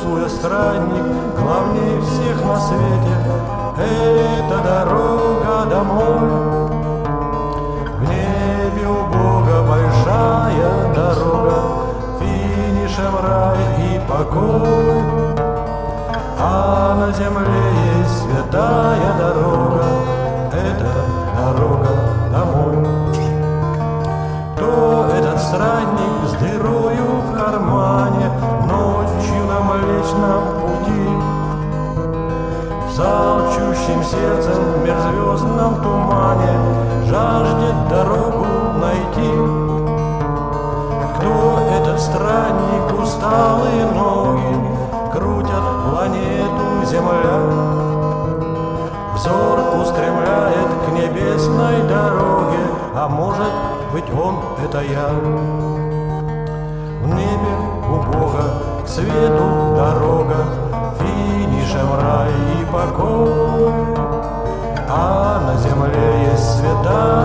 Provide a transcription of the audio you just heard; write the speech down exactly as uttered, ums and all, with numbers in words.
чувствуя странник, главнее всех на свете, это дорога домой. В небе у Бога большая дорога, финишем рай и покой. А на земле есть святая дорога, это дорога домой. Кто этот странник с дырою в кармане ночью на Млечном пути, с алчущим сердцем в межзвездном тумане жаждет дорогу найти? Кто этот странник, усталые ноги крутят планету Земля, взор устремляет к небесной дороге, а может быть он — это я. В небе у Бога к свету дорога, финишем рай и покой, а на земле есть святая